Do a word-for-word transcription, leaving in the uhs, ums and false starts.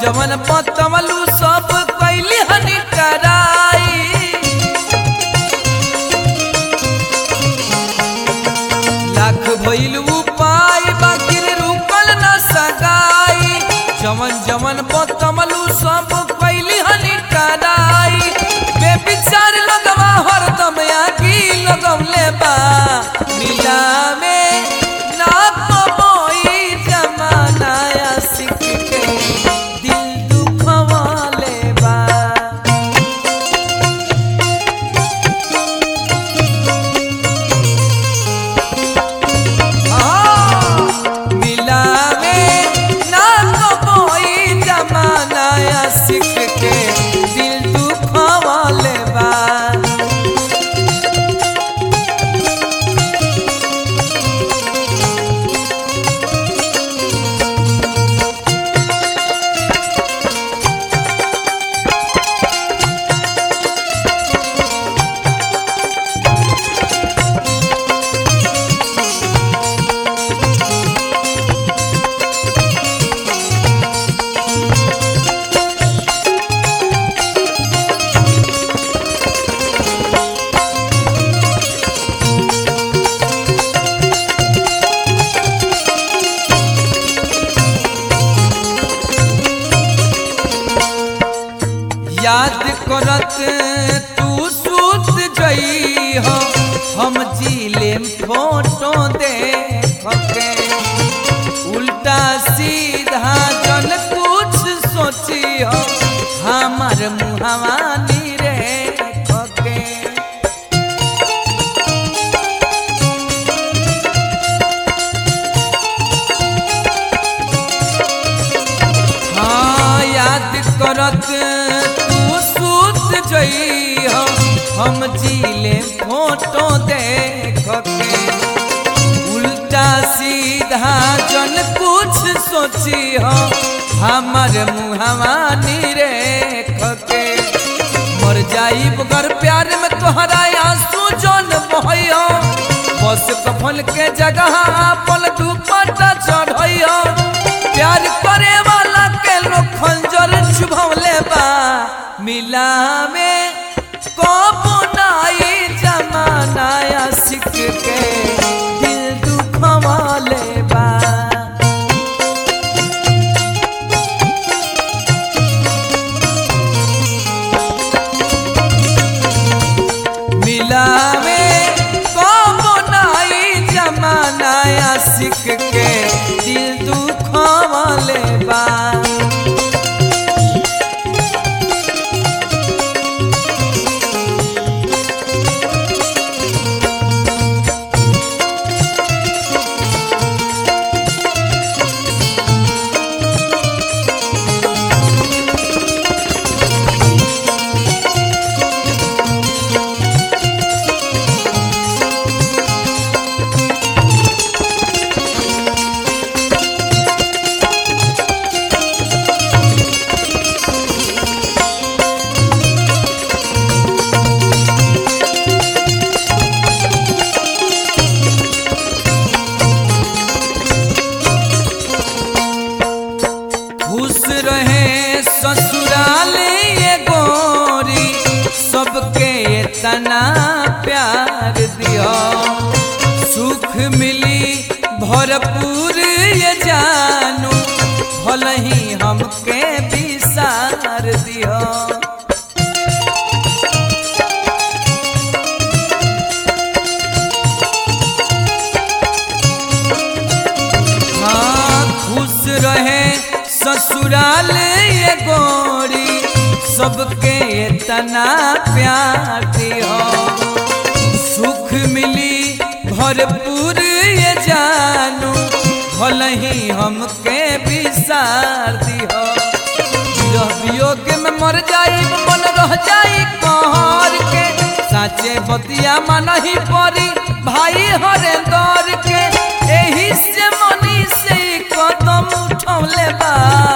जवन पतमलू सब कैली हनी कराई लाख भइल उपाय बाकी रुकल न सगाई जवन जवन पतमलू सब कैली हनी कराई बेविचार लगवा हरदम आगी लगवले बा मिला में ना कबोई जमाना आशिक के दिल दुखवाले बा मिला में ना कबोई जमाना आशिक के दिल दुखवाले बा याद करत तू सूत जई हो हम जिले फोटो देख के उल्टा सीधा जन कुछ सोची हो हमार मुहावानी रे के हाँ याद करत जई हो हम जिले फोटो देख के उल्टा सीधा जन कुछ सोची हो हमार मुहावानी रेख के मर जाई बगर प्यार में तोहरा आंसू जन बहयो बस कफन के जगह अपन दुपट्टा चढ़यो प्यार करे वाला के लोग खंजर चुभवले बा मिला में कोपुनाई जमाना आशिक के दिल दुखवाले बा मिला में कोपुनाई जमाना आशिक के दिल दुखवाले बा तना प्यार दियो सुख मिली भरपूर ये जानू भल ही हमके विसार दियो हाँ खुश रहे ससुराल ये गोरी सबके तना प्यार दियो सुख मिली भरपूर ये जानू भल ही हमके विसार दियो विरह वियोग में मर जाई मन रह जाई कहर के साचे बतिया मन ही परी भाई हरे दौर के एही से मनी से कदम उठौले बा।